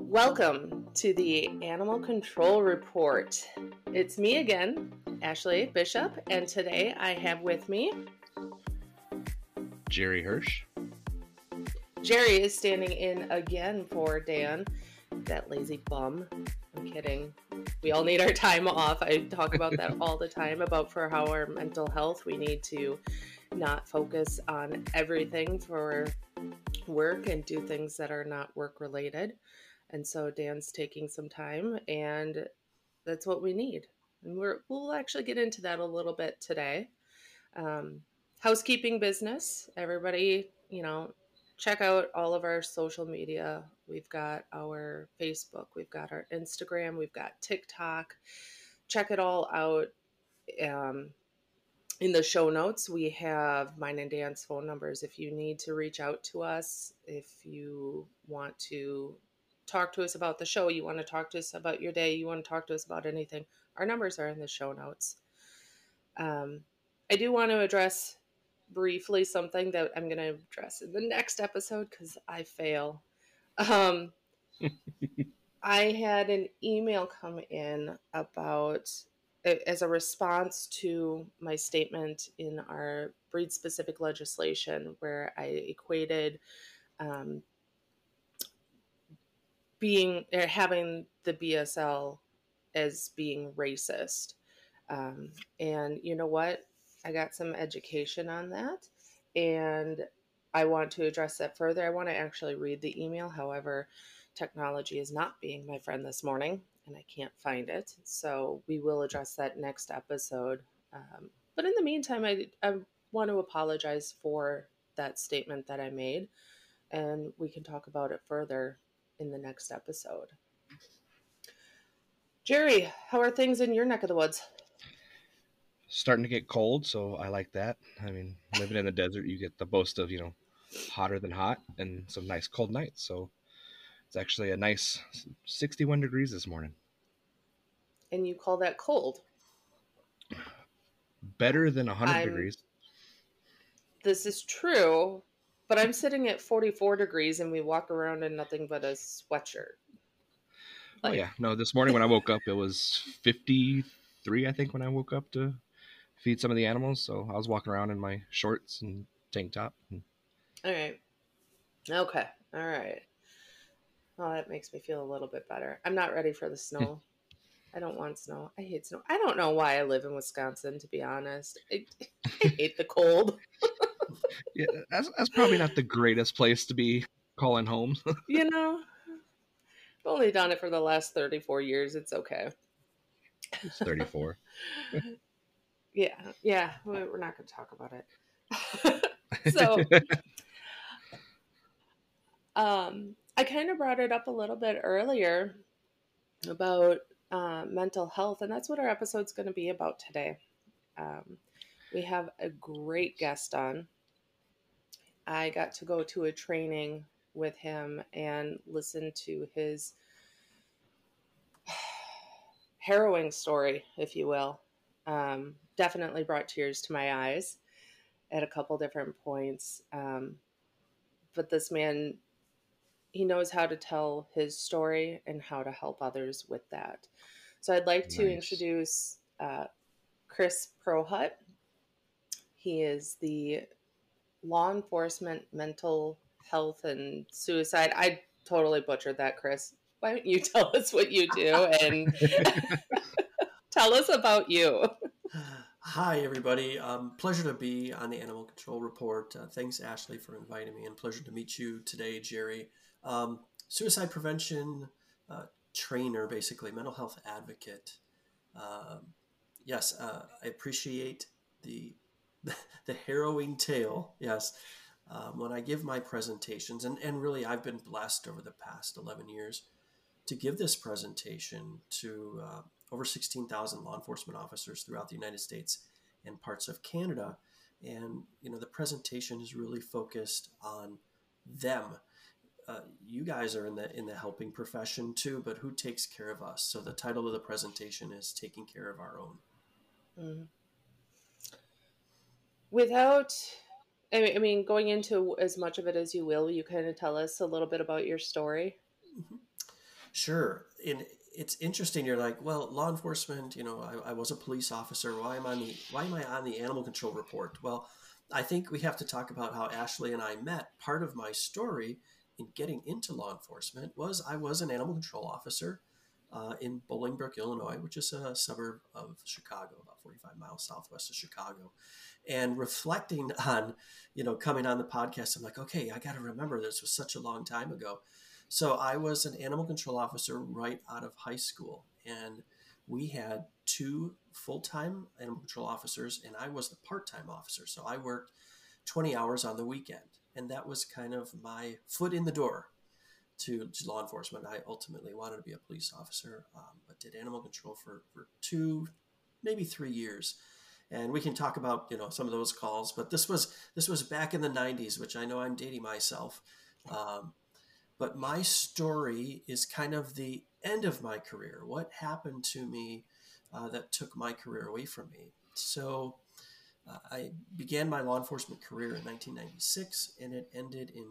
Welcome to the Animal Control Report. It's me again, Ashley Bishop, and today I have with me Jerry Hirsch. Jerry is standing in again for Dan, that lazy bum. I'm kidding. We all need our time off. I talk about that all the time, about for how our mental health, we need to not focus on everything for work and do things that are not work related. And so Dan's taking some time, and that's what we need. And we'll actually get into that a little bit today. Housekeeping business, everybody, check out all of our social media. We've got our Facebook, we've got our Instagram, we've got TikTok. Check it all out. In the show notes, we have mine and Dan's phone numbers. If you need to reach out to us, if you want to talk to us about the show, you want to talk to us about your day, you want to talk to us about anything, our numbers are in the show notes. I do want to address briefly something that I'm going to address in the next episode because I fail. I had an email come in about, as a response to my statement in our breed-specific legislation, where I equated having the BSL as being racist. And you know what? I got some education on that, and I want to address that further. I want to actually read the email. However, technology is not being my friend this morning, and I can't find it. So we will address that next episode. But in the meantime, I want to apologize for that statement that I made, and we can talk about it further in the next episode. Jerry, how are things in your neck of the woods? Starting to get cold, so I like that. I mean, living in the desert, you get the boast of, hotter than hot and some nice cold nights. So it's actually a nice 61 degrees this morning. And you call that cold? Better than 100 degrees. This is true, but I'm sitting at 44 degrees and we walk around in nothing but a sweatshirt. Oh, yeah. No, this morning when I woke up, it was 53, I think, when I woke up to feed some of the animals. So I was walking around in my shorts and tank top. All right. Okay. All right. Well, that makes me feel a little bit better. I'm not ready for the snow. I don't want snow. I hate snow. I don't know why I live in Wisconsin, to be honest. I hate the cold. Yeah, that's probably not the greatest place to be calling home. I've only done it for the last 34 years. It's okay. It's 34. Yeah. We're not going to talk about it. So, I kind of brought it up a little bit earlier about mental health, and that's what our episode's going to be about today. We have a great guest on. I got to go to a training with him and listen to his harrowing story, if you will. Definitely brought tears to my eyes at a couple different points. But this man, he knows how to tell his story and how to help others with that. So I'd like to introduce Chris Prohut. He is the law enforcement mental health and suicide. I totally butchered that, Chris. Why don't you tell us what you do and tell us about you? Hi, everybody. Pleasure to be on the Animal Control Report. Thanks, Ashley, for inviting me, and pleasure to meet you today, Jerry. Suicide prevention trainer, basically, mental health advocate. Yes, I appreciate the harrowing tale. Yes, when I give my presentations, and really, I've been blessed over the past 11 years to give this presentation to over 16,000 law enforcement officers throughout the United States and parts of Canada. And, the presentation is really focused on them. You guys are in the helping profession too, but who takes care of us? So the title of the presentation is Taking Care of Our Own. Mm-hmm. Without, going into as much of it as you will you kind of tell us a little bit about your story? Mm-hmm. Sure. And it's interesting. You're like, well, law enforcement, I was a police officer. Why am I on the animal control report? Well, I think we have to talk about how Ashley and I met. Part of my story in getting into law enforcement was I was an animal control officer in Bolingbrook, Illinois, which is a suburb of Chicago, about 45 miles southwest of Chicago. And reflecting on, coming on the podcast, I'm like, okay, I got to remember this was such a long time ago. So I was an animal control officer right out of high school, and we had two full-time animal control officers, and I was the part-time officer. So I worked 20 hours on the weekend, and that was kind of my foot in the door to law enforcement. I ultimately wanted to be a police officer, but did animal control for 2, maybe 3 years. And we can talk about some of those calls, but this was back in the 90s, which I know I'm dating myself. But my story is kind of the end of my career. What happened to me that took my career away from me? So I began my law enforcement career in 1996, and it ended in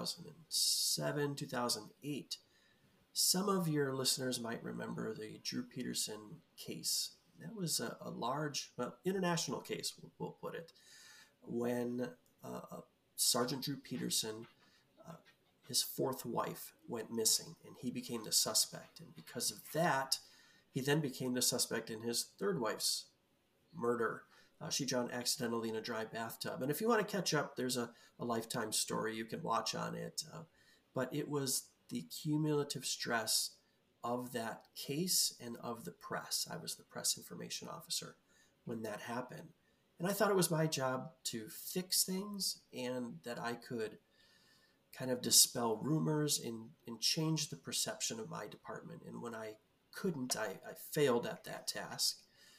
2007, 2008. Some of your listeners might remember the Drew Peterson case. That was a large, international case, we'll put it, when Sergeant Drew Peterson, his fourth wife, went missing, and he became the suspect. And because of that, he then became the suspect in his third wife's murder. She drowned accidentally in a dry bathtub. And if you want to catch up, there's a Lifetime story you can watch on it. But it was the cumulative stress of that case and of the press. I was the press information officer when that happened. And I thought it was my job to fix things and that I could kind of dispel rumors and change the perception of my department. And when I couldn't, I failed at that task.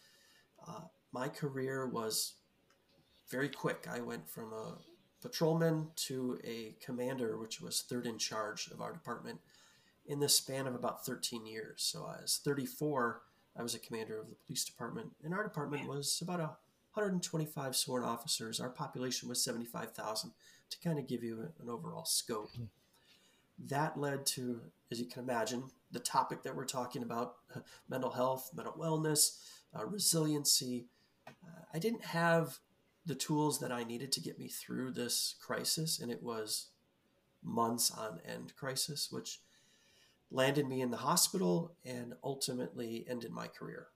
My career was very quick. I went from a patrolman to a commander, which was third in charge of our department, in the span of about 13 years. So I was 34. I was a commander of the police department, and our department was about 125 sworn officers. Our population was 75,000, to kind of give you an overall scope. That led to, as you can imagine, the topic that we're talking about, mental health, mental wellness, resiliency. I didn't have the tools that I needed to get me through this crisis, and it was months on end crisis, which landed me in the hospital and ultimately ended my career.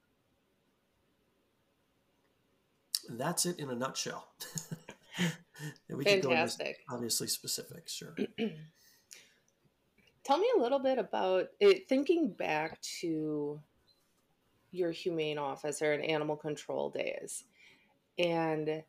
That's it in a nutshell. We can go into obviously specifics, sure. Tell me a little bit about it, thinking back to your humane officer and animal control days. And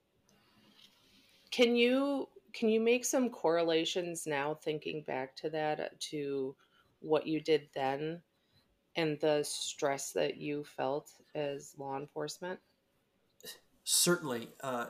can you make some correlations now, thinking back to that, to what you did then and the stress that you felt as law enforcement? Certainly.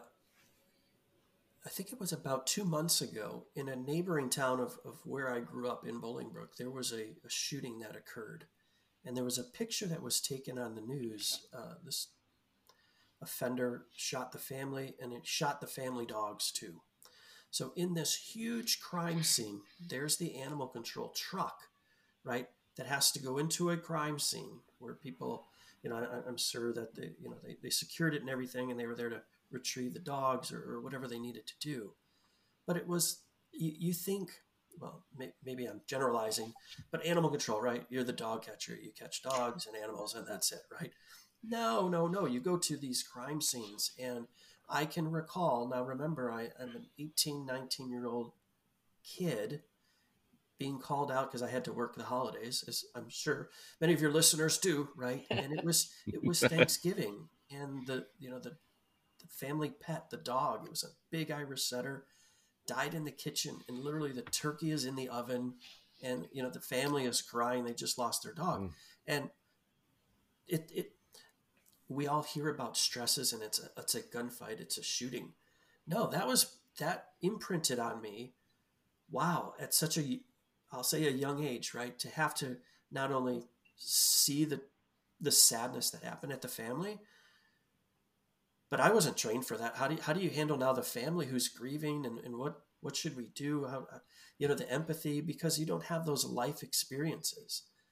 I think it was about 2 months ago in a neighboring town of where I grew up in Bolingbrook, there was a shooting that occurred. And there was a picture that was taken on the news. This offender shot the family, and it shot the family dogs too. So in this huge crime scene, there's the animal control truck, right, that has to go into a crime scene where people, I'm sure that they secured it and everything, and they were there to retrieve the dogs or whatever they needed to do. But it was, you think, well, maybe I'm generalizing, but animal control, right? You're the dog catcher. You catch dogs and animals, and that's it, right? No. You go to these crime scenes, and I can recall, now remember, I'm an 18, 19-year-old kid being called out because I had to work the holidays, as I'm sure many of your listeners do, right? And it was Thanksgiving, and the family pet, the dog, it was a big Irish setter, died in the kitchen, and literally the turkey is in the oven, and the family is crying. They just lost their dog. And we all hear about stresses, and it's a gunfight, it's a shooting. No, that imprinted on me. Wow, at such I'll say a young age, right? To have to not only see the sadness that happened at the family, but I wasn't trained for that. How do you handle now the family who's grieving, and what should we do? How, the empathy, because you don't have those life experiences.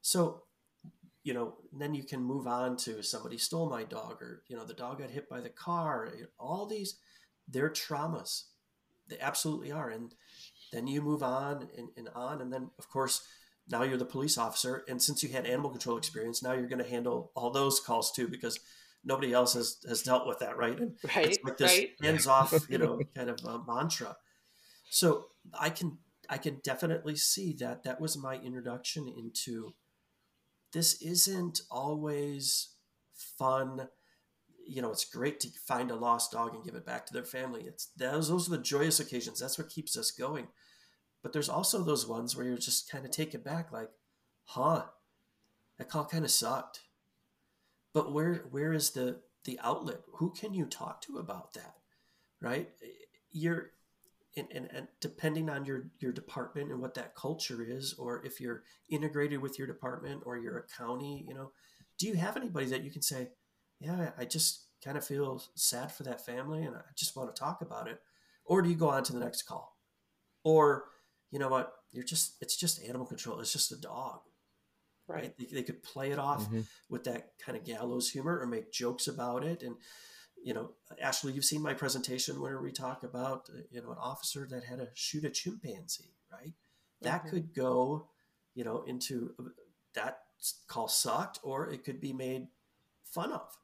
So, then you can move on to somebody stole my dog, or, the dog got hit by the car. All these, they're traumas. They absolutely are. And then you move on and on. And then, of course, now you're the police officer. And since you had animal control experience, now you're going to handle all those calls too, because nobody else has dealt with that, right? And it's Right, like this right. hands off, kind of mantra. So I can definitely see that was my introduction into, this isn't always fun. It's great to find a lost dog and give it back to their family. It's those are the joyous occasions. That's what keeps us going. But there's also those ones where you're just kind of taken back, like, huh, that call kind of sucked. But where is the outlet? Who can you talk to about that? Right? You're and depending on your department and what that culture is, or if you're integrated with your department or you're a county, do you have anybody that you can say, yeah, I just kind of feel sad for that family and I just want to talk about it? Or do you go on to the next call? Or, you know what, it's just animal control. It's just a dog, right? They could play it off Mm-hmm. with that kind of gallows humor or make jokes about it. And, Ashley, you've seen my presentation where we talk about, an officer that had to shoot a chimpanzee, right? That could go, into that call sucked, or it could be made fun of.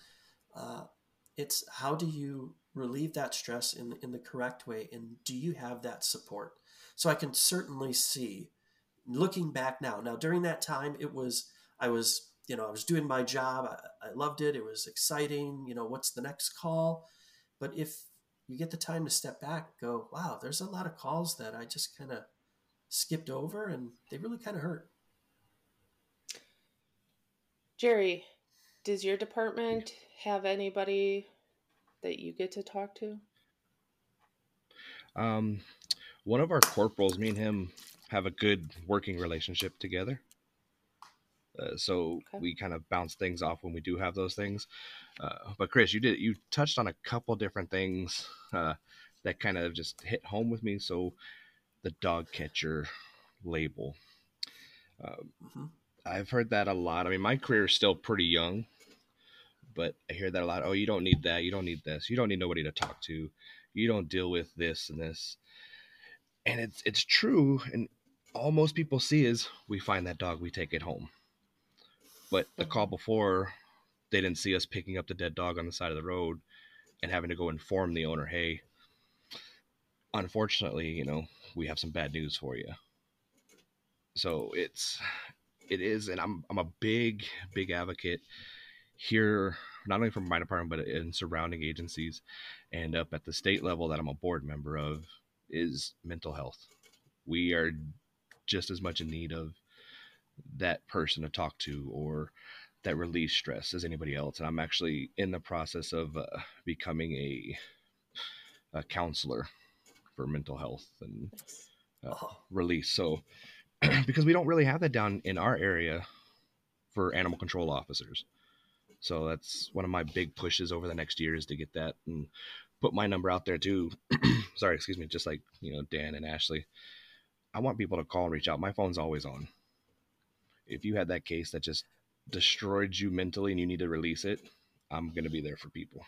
It's how do you relieve that stress in the correct way, and do you have that support? So I can certainly see, looking back now during that time, I was doing my job. I loved it. It was exciting. What's the next call? But if you get the time to step back, go, wow, there's a lot of calls that I just kind of skipped over and they really kind of hurt. Jerry, does your department have anybody that you get to talk to? One of our corporals, me and him have a good working relationship together. So we kind of bounce things off when we do have those things. But Chris, you touched on a couple different things that kind of just hit home with me. So the dog catcher label, I've heard that a lot. I mean, my career is still pretty young, but I hear that a lot. Oh, you don't need that. You don't need this. You don't need nobody to talk to. You don't deal with this and this. And it's true. And all most people see is we find that dog, we take it home. But the call before, they didn't see us picking up the dead dog on the side of the road and having to go inform the owner, hey, unfortunately, we have some bad news for you. So it is, and I'm a big advocate here, not only from my department, but in surrounding agencies and up at the state level that I'm a board member of, is mental health. We are just as much in need of that person to talk to or that release stress as anybody else. And I'm actually in the process of becoming a counselor for mental health and release. So because we don't really have that down in our area for animal control officers. So that's one of my big pushes over the next year, is to get that and put my number out there too. Sorry, excuse me. Just like, Dan and Ashley, I want people to call and reach out. My phone's always on. If you had that case that just destroyed you mentally and you need to release it, I'm going to be there for people.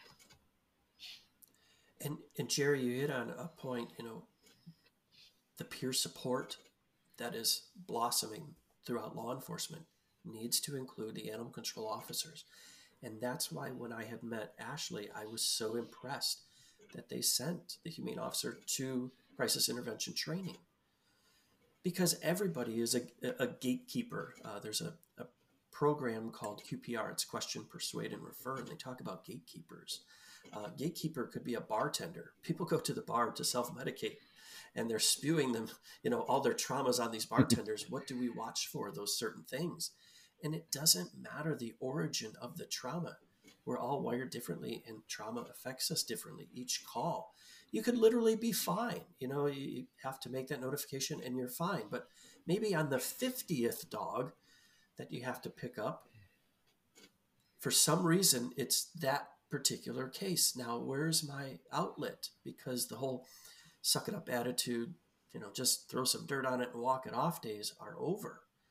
And Jerry, you hit on a point, the peer support that is blossoming throughout law enforcement needs to include the animal control officers. And that's why when I had met Ashley, I was so impressed that they sent the humane officer to crisis intervention training, because everybody is a gatekeeper. There's a program called QPR. It's Question, Persuade, and Refer, and they talk about gatekeepers. Gatekeeper could be a bartender. People go to the bar to self-medicate, and they're spewing them, all their traumas on these bartenders. What do we watch for? Those certain things. And it doesn't matter the origin of the trauma. We're all wired differently, and trauma affects us differently. Each call, you could literally be fine. You have to make that notification and you're fine. But maybe on the 50th dog that you have to pick up, for some reason, it's that particular case. Now, where's my outlet? Because the whole suck it up attitude, just throw some dirt on it and walk it off days are over.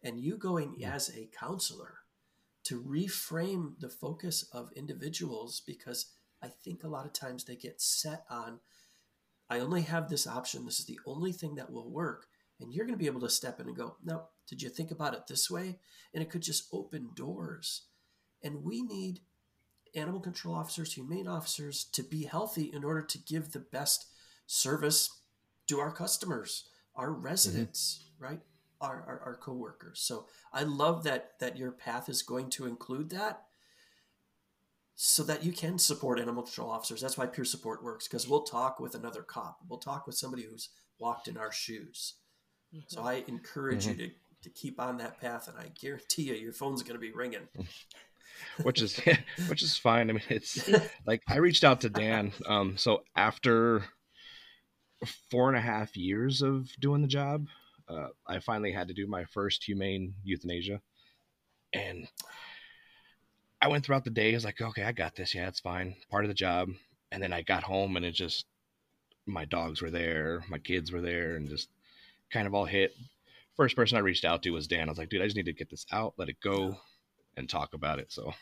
And you going as a counselor to reframe the focus of individuals, because I think a lot of times they get set on, I only have this option. This is the only thing that will work. And you're going to be able to step in and go, no, did you think about it this way? And it could just open doors. And we need animal control officers, humane officers to be healthy in order to give the best service to our customers, our residents, right? Our coworkers. So I love that your path is going to include that, so that you can support animal control officers. That's why peer support works, because we'll talk with another cop. We'll talk with somebody who's walked in our shoes. Mm-hmm. So I encourage you to keep on that path, and I guarantee you your phone's going to be ringing. Which is fine. I mean, it's like I reached out to Dan. So after 4.5 years of doing the job, I finally had to do my first humane euthanasia, and I went throughout the day. I was like, okay, I got this. Yeah, it's fine. Part of the job. And then I got home, and it just, my dogs were there, my kids were there, and just kind of all hit. First person I reached out to was Dan. I was like, dude, I just need to get this out, let it go, and talk about it. So.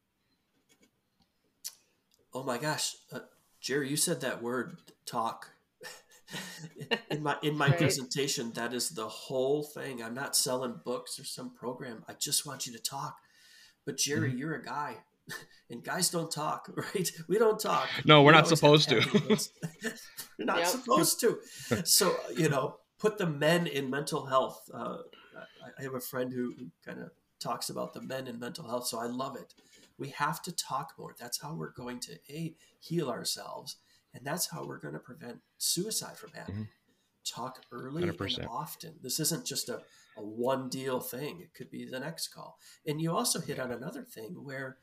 Oh my gosh, Jerry, you said that word, talk. in my right. presentation, that is the whole thing. I'm not selling books or some program. I just want you to talk. But Jerry, you're a guy, and guys don't talk, right? We don't talk. No, we're not supposed to. We're not supposed to. So, put the men in mental health. I have a friend who kind of talks about the men in mental health. So I love it. We have to talk more. That's how we're going to heal ourselves. And that's how we're going to prevent suicide from happening. Talk early 100%. And often. This isn't just a one deal thing. It could be the next call. And you also hit on another thing where,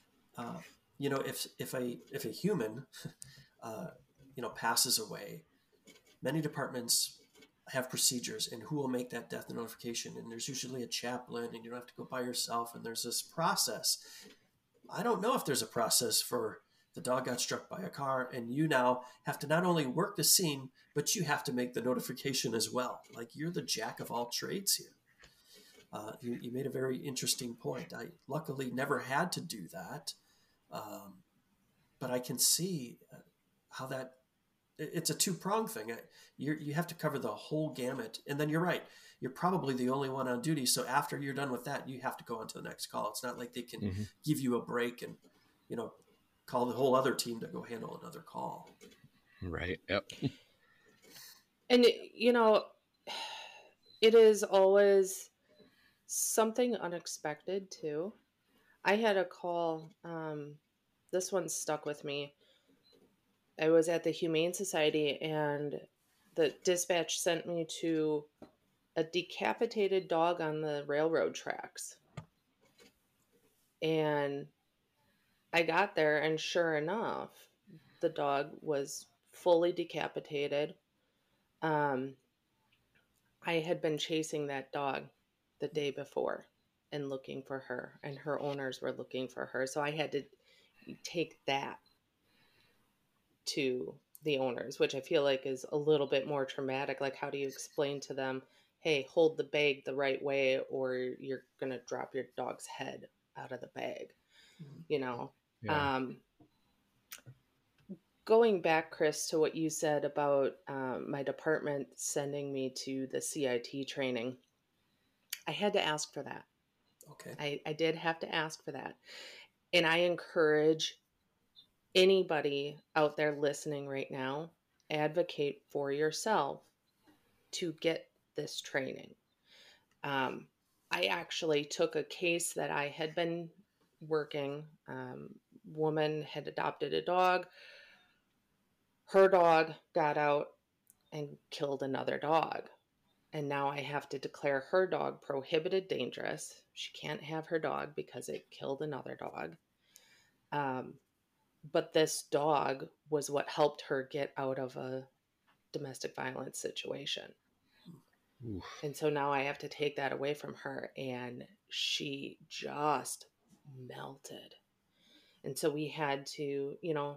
if a human, passes away, many departments have procedures and who will make that death notification. And there's usually a chaplain, and you don't have to go by yourself. And there's this process. I don't know if there's a process for the dog got struck by a car, and you now have to not only work the scene, but you have to make the notification as well. Like, you're the jack of all trades here. You made a very interesting point. I luckily never had to do that. But I can see how that it's a two-pronged thing. You have to cover the whole gamut. And then you're right. You're probably the only one on duty. So after you're done with that, you have to go on to the next call. It's not like they can give you a break and, call the whole other team to go handle another call. Right. Yep. And, it is always something unexpected too. I had a call. This one stuck with me. I was at the Humane Society, and the dispatch sent me to a decapitated dog on the railroad tracks. And I got there, and sure enough, the dog was fully decapitated. I had been chasing that dog the day before and looking for her, and her owners were looking for her. So I had to take that to the owners, which I feel like is a little bit more traumatic. Like, how do you explain to them, hey, hold the bag the right way, or you're going to drop your dog's head out of the bag, Yeah. Going back, Chris, to what you said about my department sending me to the CIT training, I had to ask for that. Okay. I did have to ask for that. And I encourage anybody out there listening right now, advocate for yourself to get this training. I actually took a case that I had been working. Woman had adopted a dog. Her dog got out and killed another dog. And now I have to declare her dog prohibited dangerous. She can't have her dog because it killed another dog. But this dog was what helped her get out of a domestic violence situation. Oof. And so now I have to take that away from her, and she just melted. And so we had to,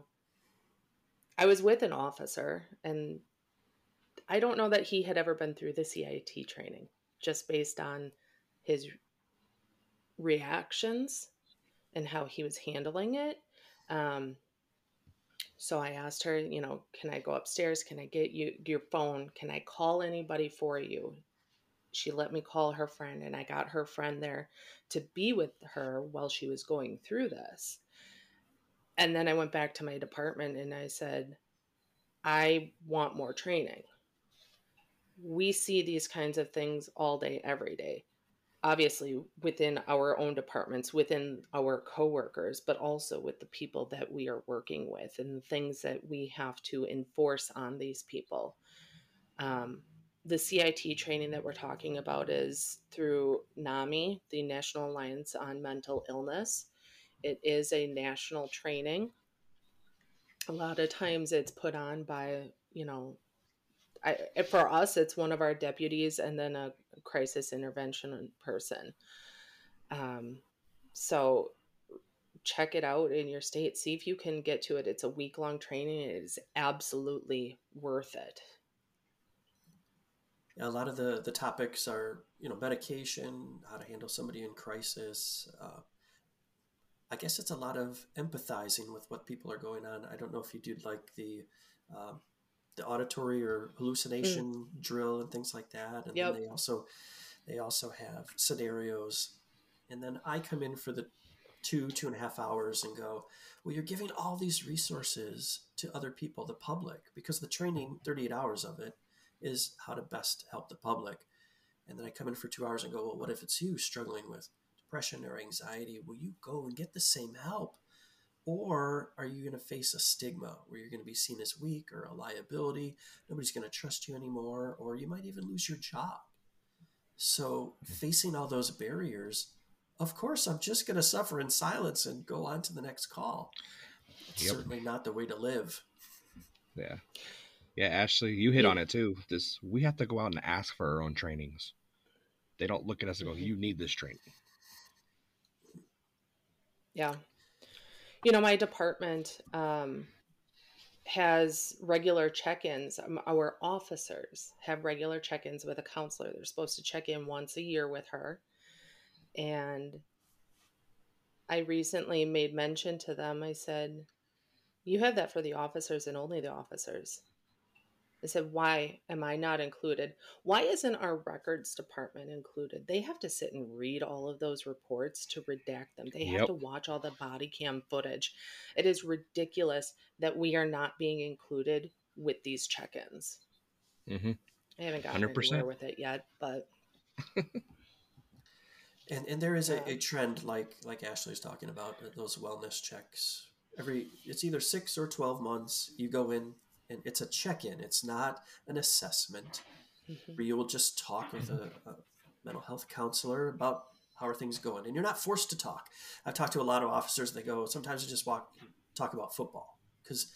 I was with an officer, and I don't know that he had ever been through the CIT training, just based on his reactions and how he was handling it. Um, so I asked her, can I go upstairs? Can I get you your phone? Can I call anybody for you? She let me call her friend, and I got her friend there to be with her while she was going through this. And then I went back to my department and I said, I want more training. We see these kinds of things all day, every day. Obviously, within our own departments, within our coworkers, but also with the people that we are working with and the things that we have to enforce on these people. Um, the CIT training that we're talking about is through NAMI, the National Alliance on Mental Illness. It is a national training. A lot of times it's put on by, for us, it's one of our deputies and then a crisis intervention person. Um, so check it out in your state. See if you can get to it. It's a week-long training. It is absolutely worth it. Yeah, a lot of the topics are, medication, how to handle somebody in crisis. I guess it's a lot of empathizing with what people are going on. I don't know if you do like the auditory or hallucination drill and things like that. And Yep. then they also have scenarios. And then I come in for the 2.5 hours and go, well, you're giving all these resources to other people, the public, because the training, 38 hours of it, is how to best help the public. And then I come in for 2 hours and go, well, what if it's you struggling with depression or anxiety? Will you go and get the same help? Or are you going to face a stigma where you're going to be seen as weak or a liability? Nobody's going to trust you anymore, or you might even lose your job. So facing all those barriers, of course, I'm just going to suffer in silence and go on to the next call. It's certainly not the way to live. Yeah. Yeah, Ashley, you hit on it too. We have to go out and ask for our own trainings. They don't look at us and go, you need this training. Yeah. My department has regular check-ins. Our officers have regular check-ins with a counselor. They're supposed to check in once a year with her. And I recently made mention to them. I said, you have that for the officers and only the officers. I said, why am I not included? Why isn't our records department included? They have to sit and read all of those reports to redact them. They have to watch all the body cam footage. It is ridiculous that we are not being included with these check-ins. Mm-hmm. I haven't gotten 100%. anywhere with it yet, but... And there is a trend like Ashley's talking about, those wellness checks. It's either 6 or 12 months, you go in, and it's a check-in. It's not an assessment where you will just talk with a mental health counselor about how are things going. And you're not forced to talk. I've talked to a lot of officers, and they go, sometimes I just talk about football. Because,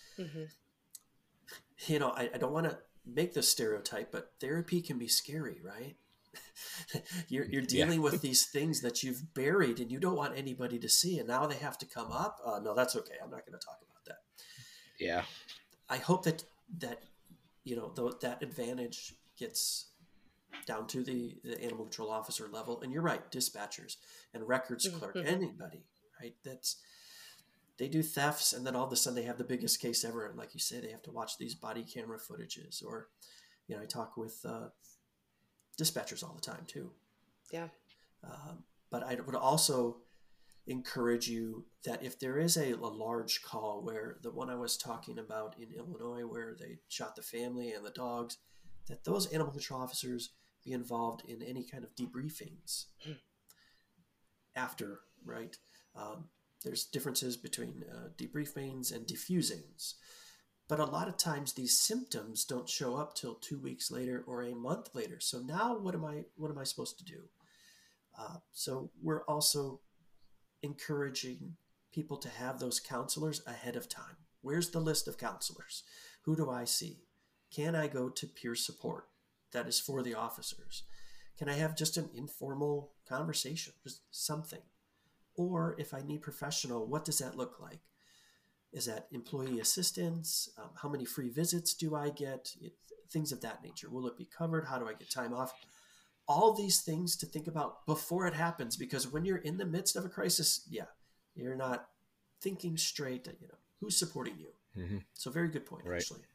I don't want to make this stereotype, but therapy can be scary, right? You're dealing with these things that you've buried and you don't want anybody to see. And now they have to come up. No, that's okay. I'm not going to talk about that. Yeah. I hope that that advantage gets down to the animal control officer level. And you're right, dispatchers and records clerk, anybody, right? They do thefts, and then all of a sudden they have the biggest case ever. And like you say, they have to watch these body camera footages. Or, I talk with dispatchers all the time too. Yeah. But I would also encourage you that if there is a large call, where the one I was talking about in Illinois, where they shot the family and the dogs, that those animal control officers be involved in any kind of debriefings after, right? There's differences between debriefings and defusings. But a lot of times these symptoms don't show up till 2 weeks later or a month later. So now what am I supposed to do? So we're also encouraging people to have those counselors ahead of time. Where's the list of counselors? Who do I see? Can I go to peer support that is for the officers? Can I have just an informal conversation, just something? Or if I need professional, what does that look like? Is that employee assistance? How many free visits do I get? Things of that nature. Will it be covered? How do I get time off? all these things to think about before it happens, because when you're in the midst of a crisis, yeah, you're not thinking straight, who's supporting you. Mm-hmm. So very good point, Right. Ashley.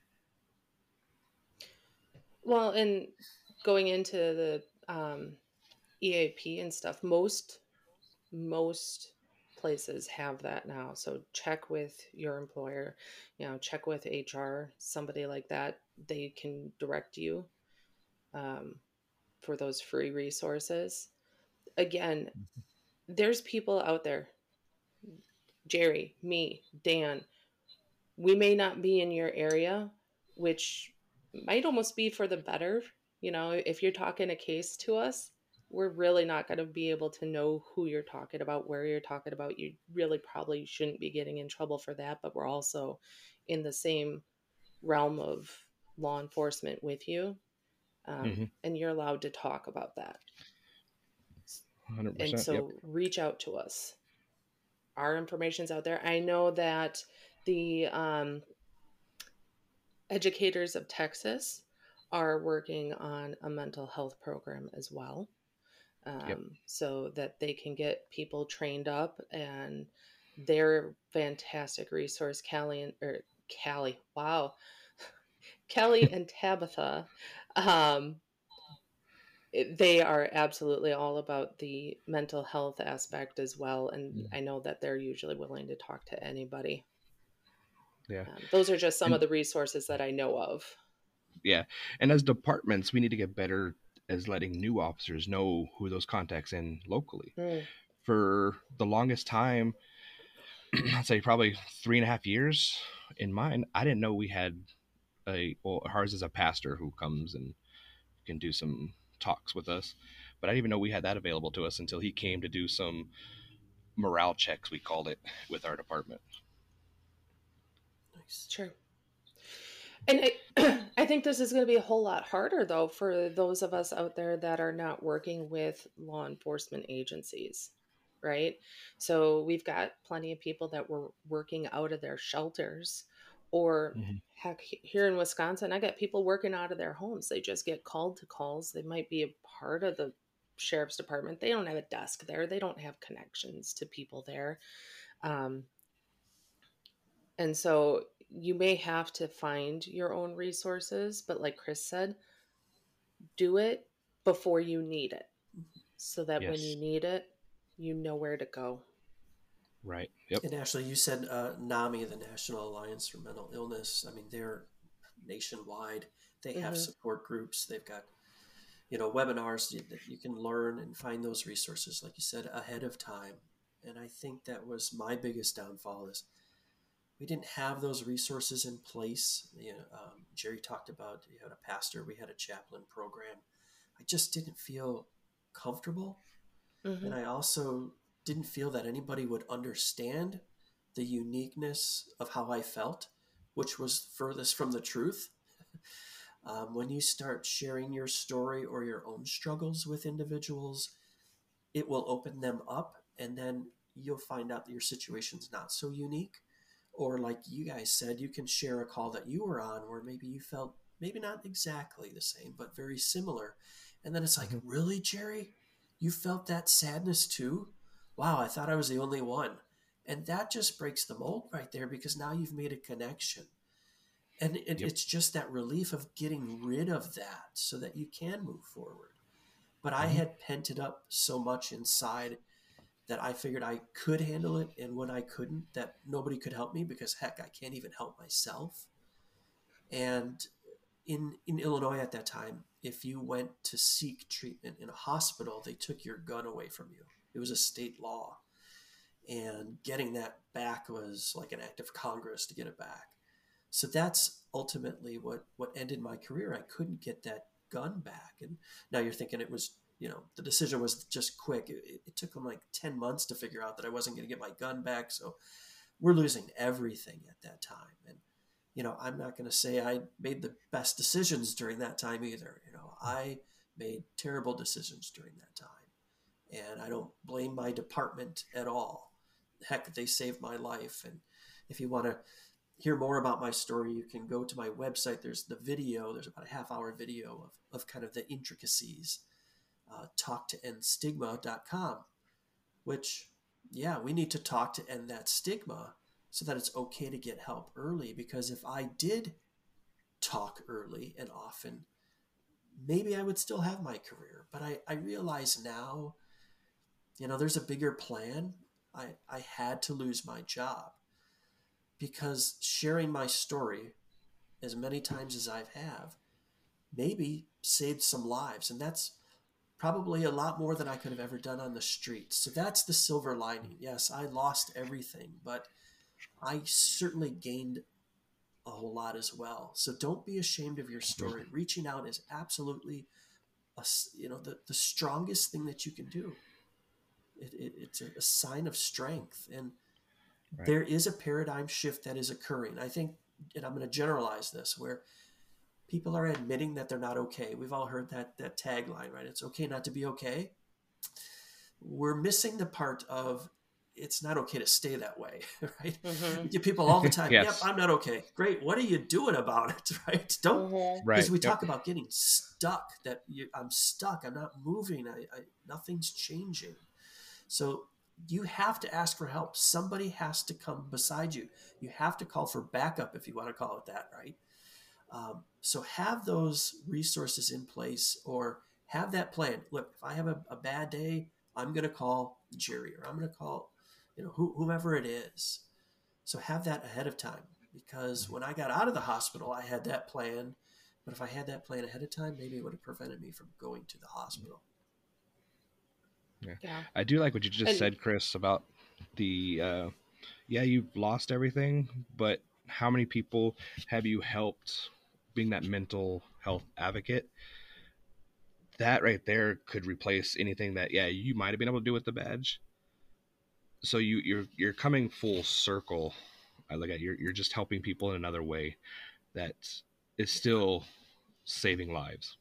Well, and going into the EAP and stuff, most places have that now. So check with your employer, check with HR, somebody like that. They can direct you for those free resources. Again, there's people out there, Jerry, me, Dan. We may not be in your area, which might almost be for the better. If you're talking a case to us, we're really not going to be able to know who you're talking about, where you're talking about. You really probably shouldn't be getting in trouble for that, but we're also in the same realm of law enforcement with you. And you're allowed to talk about that. 100%. And so reach out to us. Our information's out there. I know that the Educators of Texas are working on a mental health program as well, so that they can get people trained up, and they're fantastic resource. Kelly, wow, Kelly and Tabitha, they are absolutely all about the mental health aspect as well, and I know that they're usually willing to talk to anybody. Yeah. Those are just some of the resources that I know of. Yeah. And as departments, we need to get better as letting new officers know who those contacts in locally. For the longest time, I'd say probably 3.5 years in mine, I didn't know we had ours is a pastor who comes and can do some talks with us, but I didn't even know we had that available to us until he came to do some morale checks, we called it, with our department. Nice. Sure. And I think this is going to be a whole lot harder, though, for those of us out there that are not working with law enforcement agencies, right? So we've got plenty of people that were working out of their shelters, or heck, here in Wisconsin, I got people working out of their homes. They just get called to calls. They might be a part of the sheriff's department. They don't have a desk there. They don't have connections to people there. And so you may have to find your own resources, but like Chris said, do it before you need it, so that when you need it, you know where to go. Right. Yep. And Ashley, you said NAMI, the National Alliance for Mental Illness. I mean, they're nationwide. They have support groups. They've got, webinars that you can learn and find those resources, like you said, ahead of time. And I think that was my biggest downfall, is we didn't have those resources in place. Jerry talked about, you had a pastor, we had a chaplain program. I just didn't feel comfortable. And I also didn't feel that anybody would understand the uniqueness of how I felt, which was furthest from the truth. When you start sharing your story or your own struggles with individuals, it will open them up, and then you'll find out that your situation's not so unique. Or like you guys said, you can share a call that you were on where maybe you felt maybe not exactly the same, but very similar. And then it's like, really, Jerry? You felt that sadness too? Wow, I thought I was the only one. And that just breaks the mold right there, because now you've made a connection. And it's just that relief of getting rid of that so that you can move forward. But I had pent it up so much inside that I figured I could handle it. And when I couldn't, that nobody could help me, because heck, I can't even help myself. And in Illinois at that time, if you went to seek treatment in a hospital, they took your gun away from you. It was a state law. And getting that back was like an act of Congress to get it back. So that's ultimately what ended my career. I couldn't get that gun back. And now you're thinking it was, the decision was just quick. It took them like 10 months to figure out that I wasn't going to get my gun back. So we're losing everything at that time. And, I'm not going to say I made the best decisions during that time either. I made terrible decisions during that time. And I don't blame my department at all. Heck, they saved my life. And if you want to hear more about my story, you can go to my website. There's the video. There's about a half-hour video of kind of the intricacies. talktoendstigma.com, which, yeah, we need to talk to end that stigma so that it's okay to get help early. Because if I did talk early and often, maybe I would still have my career. But I realize now, there's a bigger plan. I had to lose my job because sharing my story as many times as I have maybe saved some lives. And that's probably a lot more than I could have ever done on the street. So that's the silver lining. Yes, I lost everything, but I certainly gained a whole lot as well. So don't be ashamed of your story. Reaching out is absolutely the strongest thing that you can do. It's a sign of strength. And Right. there is a paradigm shift that is occurring. I think, and I'm going to generalize this, where people are admitting that they're not okay. We've all heard that tagline, right? It's okay not to be okay. We're missing the part of it's not okay to stay that way, right? Mm-hmm. We get people all the time, Yes. yep, I'm not okay. Great. What are you doing about it, right? Don't, Mm-hmm. Right. because we Yep. talk about getting stuck, I'm stuck, I'm not moving, nothing's changing. So you have to ask for help. Somebody has to come beside you. You have to call for backup, if you want to call it that, right? So have those resources in place, or have that plan. Look, if I have a bad day, I'm going to call Jerry, or I'm going to call, whomever it is. So have that ahead of time, because when I got out of the hospital, I had that plan. But if I had that plan ahead of time, maybe it would have prevented me from going to the hospital. Yeah. I do like what you just And- said, Chris, about the you've lost everything, but how many people have you helped being that mental health advocate? That right there could replace anything that you might have been able to do with the badge. So you're coming full circle. I look at you're just helping people in another way that is still saving lives.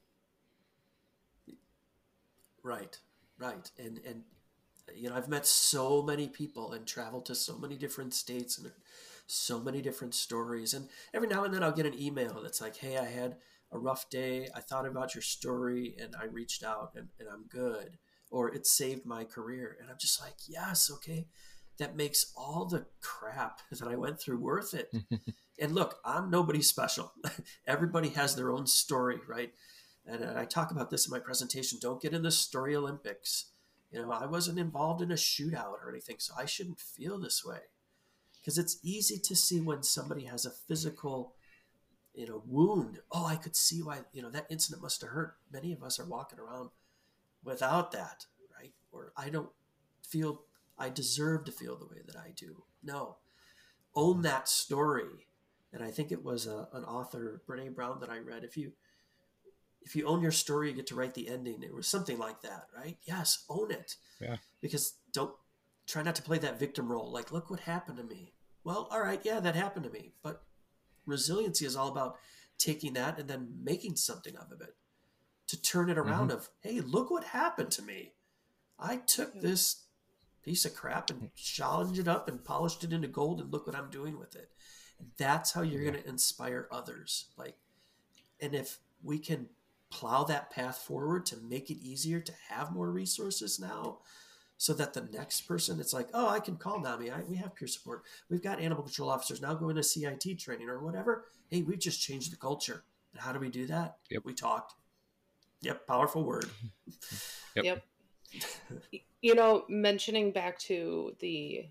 Right. And I've met so many people and traveled to so many different states and so many different stories. And every now and then I'll get an email that's like, hey, I had a rough day. I thought about your story and I reached out and I'm good. Or it saved my career. And I'm just like, yes, okay. That makes all the crap that I went through worth it. And look, I'm nobody special. Everybody has their own story, right? And I talk about this in my presentation. Don't get in the story Olympics. I wasn't involved in a shootout or anything, so I shouldn't feel this way. Because it's easy to see when somebody has a physical, wound. Oh, I could see why, that incident must have hurt. Many of us are walking around without that, right? Or I don't feel I deserve to feel the way that I do. No, own that story. And I think it was an author, Brene Brown, that I read. If you own your story, you get to write the ending. It was something like that, right? Yes, own it. Yeah. Because don't try not to play that victim role. Like, look what happened to me. Well, all right, yeah, that happened to me. But resiliency is all about taking that and then making something of it, to turn it around of, hey, look what happened to me. I took this piece of crap and challenged it up and polished it into gold, and look what I'm doing with it. And that's how you're going to inspire others. And if we can plow that path forward to make it easier to have more resources now, so that the next person, it's like, oh, I can call NAMI. We have peer support. We've got animal control officers now going to CIT training or whatever. Hey, we've just changed the culture. And how do we do that? Yep. We talked. Yep. Powerful word. Yep. Mentioning back to the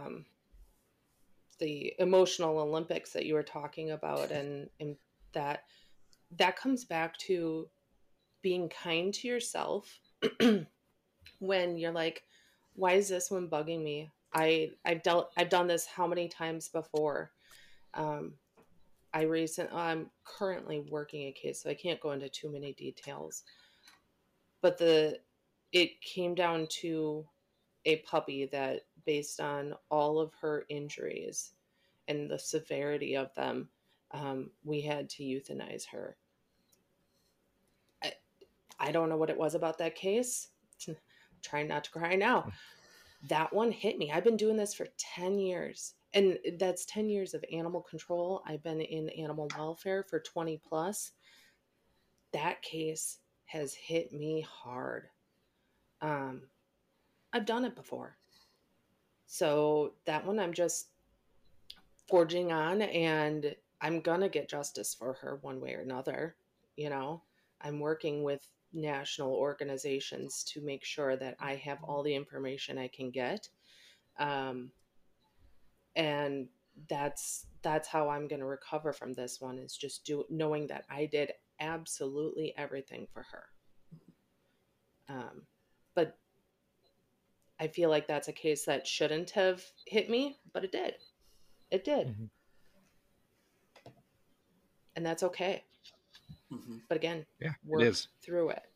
emotional Olympics that you were talking about, and that comes back to being kind to yourself when you're like, why is this one bugging me? I've done this how many times before. I'm currently working a case, so I can't go into too many details. But it came down to a puppy that, based on all of her injuries and the severity of them, we had to euthanize her. I don't know what it was about that case. Trying not to cry now. That one hit me. I've been doing this for 10 years. And that's 10 years of animal control. I've been in animal welfare for 20 plus. That case has hit me hard. Um, I've done it before. So that one I'm just forging on, and I'm going to get justice for her one way or another. You know, I'm working with national organizations to make sure that I have all the information I can get. Um, and that's how I'm going to recover from this one, is just knowing that I did absolutely everything for her. But I feel like that's a case that shouldn't have hit me, but it did. It did. Mm-hmm. And that's okay. Mm-hmm. But again, Yeah, it work is. through it.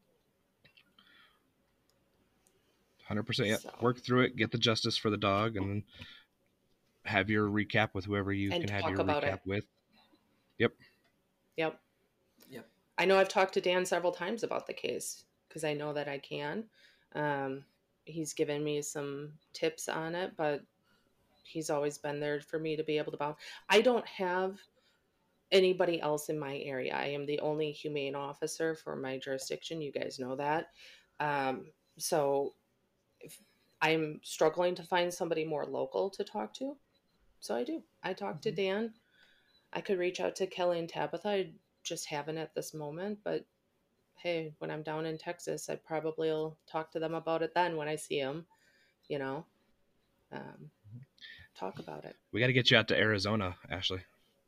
100%. Yeah. So, Work through it, get the justice for the dog, and then have your recap with whoever you and can have talk your about recap it. with. Yep. Yep. Yep. I know I've talked to Dan several times about the case because I know that I can. Um, he's given me some tips on it, but he's always been there for me to be able to bounce. I don't have anybody else in my area. I am the only humane officer for my jurisdiction. You guys know that. So if I'm struggling to find somebody more local to talk to, so I do. I talk to Mm-hmm. Dan. I could reach out to Kelly and Tabitha. I just haven't at this moment, but hey, when I'm down in Texas, I probably will talk to them about it then when I see them, you know, um, talk about it. We got to get you out to Arizona, Ashley.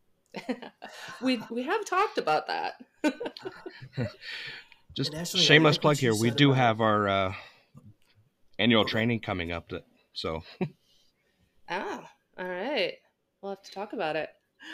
We have talked about that. Just And Ashley, I shameless like plug what you here. We said do about. have our annual Okay. training coming up. So Ah, all right. We'll have to talk about it.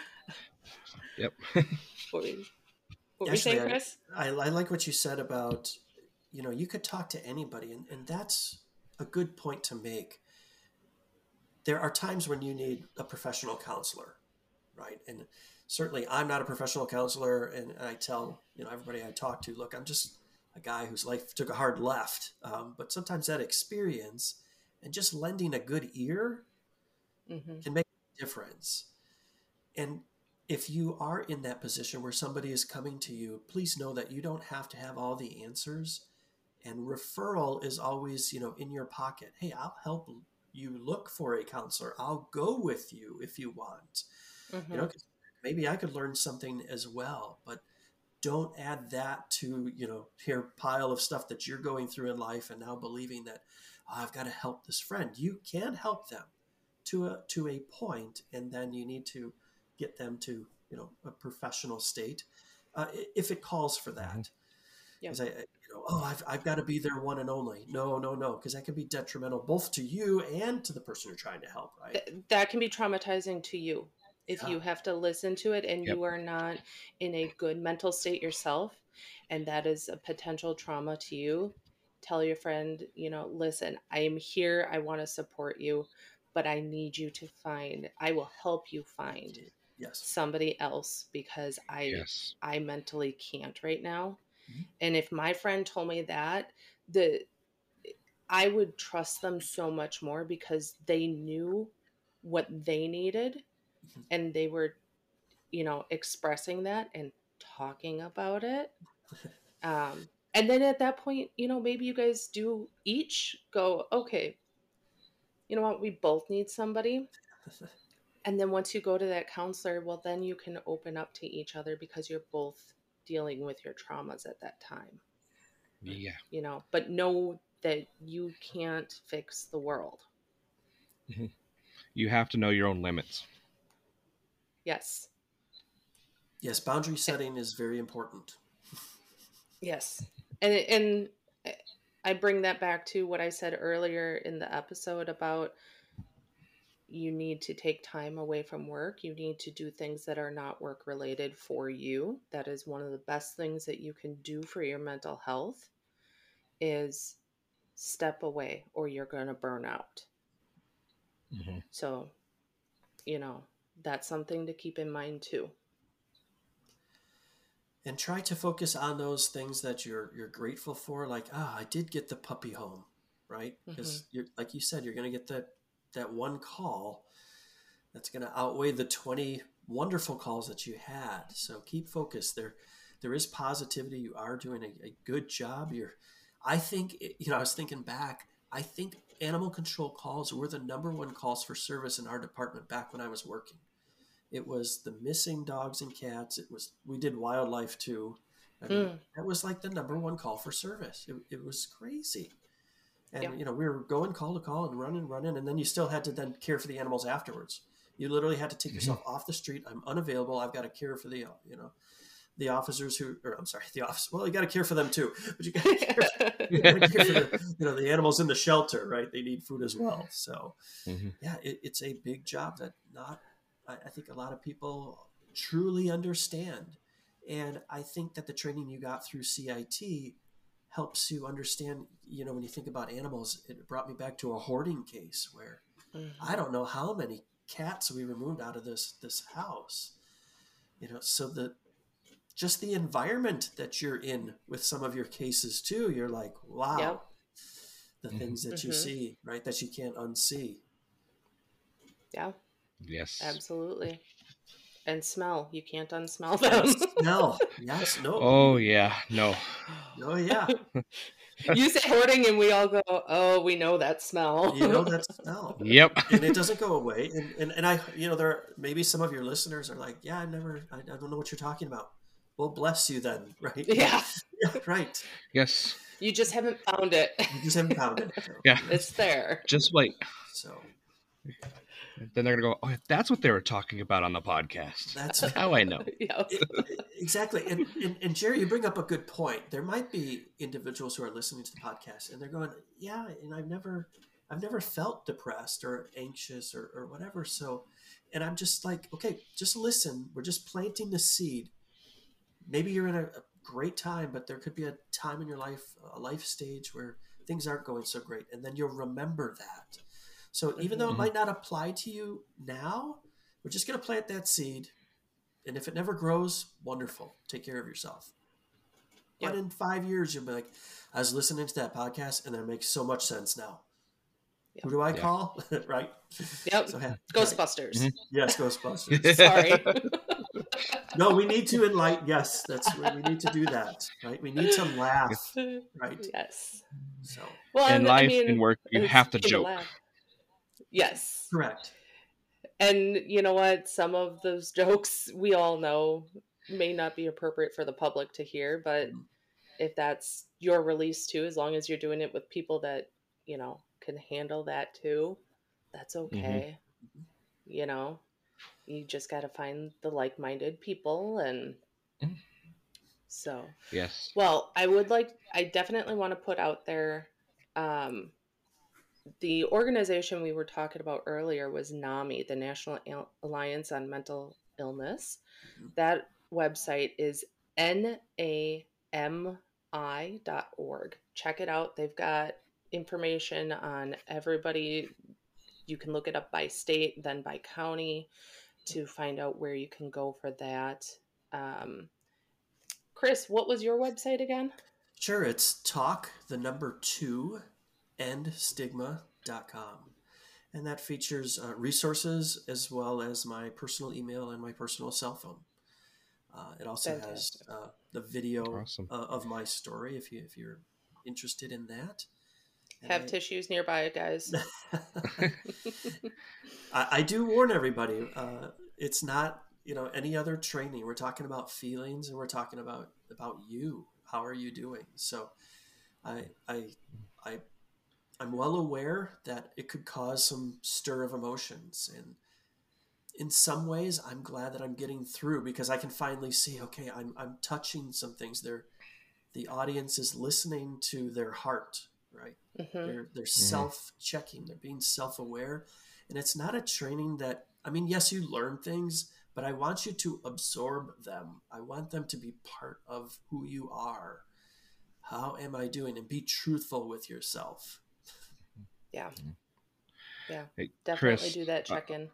yep. What were you, what were you Ashley, saying, Chris? I like what you said about, you could talk to anybody, and that's a good point to make. There are times when you need a professional counselor, right? And certainly I'm not a professional counselor, and I tell, everybody I talk to, look, I'm just a guy whose life took a hard left. But sometimes that experience and just lending a good ear Mm-hmm. can make a difference. And if you are in that position where somebody is coming to you, please know that you don't have to have all the answers. And referral is always, in your pocket. Hey, I'll help you look for a counselor. I'll go with you if you want. Mm-hmm. 'Cause maybe I could learn something as well. But don't add that to, your pile of stuff that you're going through in life and now believing that, "Oh, I've got to help this friend." You can help them to a point, and then you need to get them to, a professional state if it calls for Mm-hmm. that. Yep. Because I've got to be their one and only. No, no, no, because that can be detrimental both to you and to the person you're trying to help, right? That can be traumatizing to you if Yeah. you have to listen to it and Yep. you are not in a good mental state yourself, and that is a potential trauma to you. Tell your friend, listen, I am here, I want to support you, but I need you to I will help you find Yes. somebody else because Yes. I mentally can't right now. Mhm. And if my friend told me that, the I would trust them so much more because they knew what they needed, Mhm. and they were, expressing that and talking about it. And then at that point, maybe you guys do each go, okay, you know what, we both need somebody. And then once you go to that counselor, well, then you can open up to each other because you're both dealing with your traumas at that time, Right. Yeah. but know that you can't fix the world. Mm-hmm. You have to know your own limits. Yes. Yes, boundary setting is very important. Yes. And I bring that back to what I said earlier in the episode about you need to take time away from work. You need to do things that are not work related for you. That is one of the best things that you can do for your mental health is step away or you're going to burn out. Mm-hmm. So, that's something to keep in mind too. And try to focus on those things that you're grateful for, like, I did get the puppy home, right? Mm-hmm. Because you're, like you said, you're going to get that one call that's going to outweigh the 20 wonderful calls that you had. So keep focused. There is positivity. You are doing a good job. I think, I was thinking back, I think animal control calls were the number one calls for service in our department back when I was working. It was the missing dogs and cats. We did wildlife too. I mean, that was like the number one call for service. It was crazy. And, Yep. we were going call to call and running. And then you still had to then care for the animals afterwards. You literally had to take yourself off the street. I'm unavailable. I've got to care for the, the officers the office. Well, you got to care for them too, but you got to care for the animals in the shelter, right? They need food as well. So yeah, it's a big job that I think a lot of people truly understand. And I think that the training you got through CIT helps you understand, when you think about animals, it brought me back to a hoarding case where I don't know how many cats we removed out of this house, so just the environment that you're in with some of your cases too, you're like, wow, the things that you see, right, that you can't unsee. Yeah. Yes. Absolutely. And smell. You can't unsmell them. Smell. Yes. No. Oh, yeah. No. Oh, yeah. You say hoarding and we all go, oh, we know that smell. You know that smell. Yep. And it doesn't go away. And I, there maybe some of your listeners are like, yeah, I don't know what you're talking about. Well, bless you then, right? Yeah. Yeah, right. Yes. You just haven't found it. You just haven't found it. So. Yeah. It's there. Just wait. So. Then they're going to go, oh, that's what they were talking about on the podcast. That's how I know. Exactly. And Jerry, you bring up a good point. There might be individuals who are listening to the podcast and they're going, yeah, and I've never felt depressed or anxious or whatever. So, and I'm just like, okay, just listen. We're just planting the seed. Maybe you're in a great time, but there could be a time in your life, a life stage where things aren't going so great. And then you'll remember that. So even though it might not apply to you now, we're just going to plant that seed. And if it never grows, wonderful. Take care of yourself. Yep. But in 5 years, you'll be like, I was listening to that podcast and that makes so much sense now. Yep. Who do I call? Right? Yep. So, Ghostbusters. Right. Yes, Ghostbusters. Sorry. No, we need to enlighten. Yes, that's where we need to do that. Right? We need to laugh. Right? Yes. So, well, in life and work, you have to joke. Yes. Correct. And you know what? Some of those jokes we all know may not be appropriate for the public to hear, but if that's your release too, as long as you're doing it with people that, can handle that too, that's okay. You just got to find the like-minded people. And so, yes. Well, I definitely want to put out there, the organization we were talking about earlier was NAMI, the National Alliance on Mental Illness. That website is NAMI.org. Check it out. They've got information on everybody. You can look it up by state, then by county to find out where you can go for that. Chris, what was your website again? Sure. It's talkthenumber2endstigma.com. And that features resources as well as my personal email and my personal cell phone. It also has the video of my story if you're interested in that. Have tissues nearby, guys. I do warn everybody. It's not any other training. We're talking about feelings and we're talking about you. How are you doing? So I'm well aware that it could cause some stir of emotions, and in some ways I'm glad that I'm getting through because I can finally see, okay, I'm touching some things there. The audience is listening to their heart, right? They're self-checking, they're being self-aware. And it's not a training that, yes, you learn things, but I want you to absorb them. I want them to be part of who you are. How am I doing? And be truthful with yourself. Yeah. Yeah. Hey, definitely Chris, do that check-in.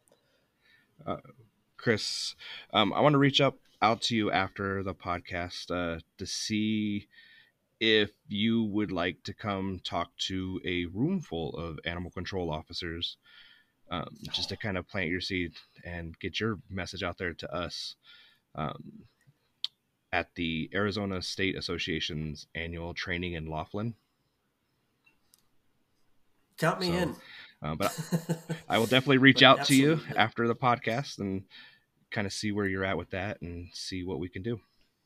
Chris, I want to reach out to you after the podcast to see if you would like to come talk to a room full of animal control officers, just to kind of plant your seed and get your message out there to us. at the Arizona State Association's annual training in Laughlin. Count me in. But I will definitely reach out to you Absolutely. after the podcast and kind of see where you're at with that and see what we can do.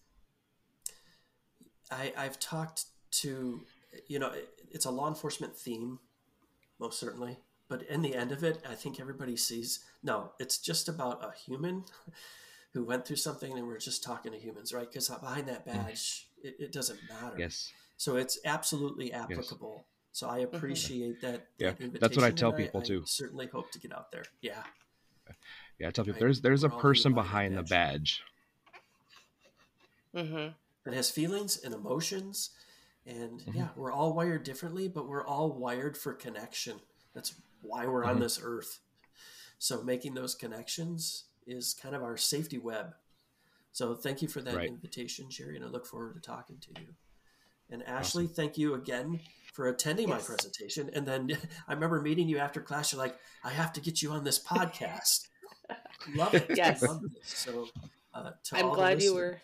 I've talked to, it's a law enforcement theme, most certainly. But in the end of it, I think everybody sees, no, it's just about a human who went through something, and we're just talking to humans, right? Because behind that badge, it doesn't matter. Yes. So it's absolutely applicable. Yes. So I appreciate that invitation. That's what I tell people too. I certainly hope to get out there. Yeah. Yeah, I tell people there's a person behind the badge. Mm-hmm. That has feelings and emotions. And we're all wired differently, but we're all wired for connection. That's why we're on this earth. So making those connections is kind of our safety web. So thank you for that invitation, Jerry, and I look forward to talking to you. And Ashley, thank you again for attending my presentation. And then I remember meeting you after class. You're like, I have to get you on this podcast. Love it. Yes. Love it. So I'm glad you were.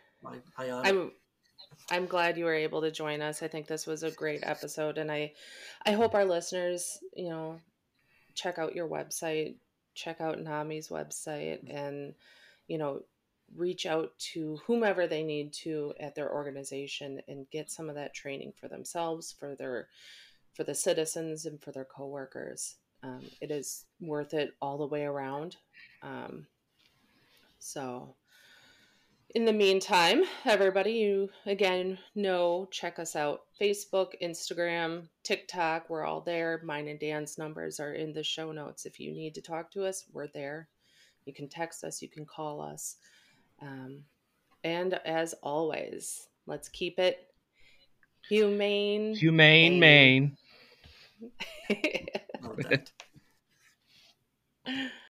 I'm glad you were able to join us. I think this was a great episode, and I hope our listeners, check out your website, check out NAMI's website, and reach out to whomever they need to at their organization and get some of that training for themselves, for the citizens, and for their coworkers. It is worth it all the way around. So in the meantime, everybody, you again check us out. Facebook, Instagram, TikTok, we're all there. Mine and Dan's numbers are in the show notes. If you need to talk to us, we're there. You can text us, you can call us. And as always, let's keep it humane. Humane, Maine. Love that.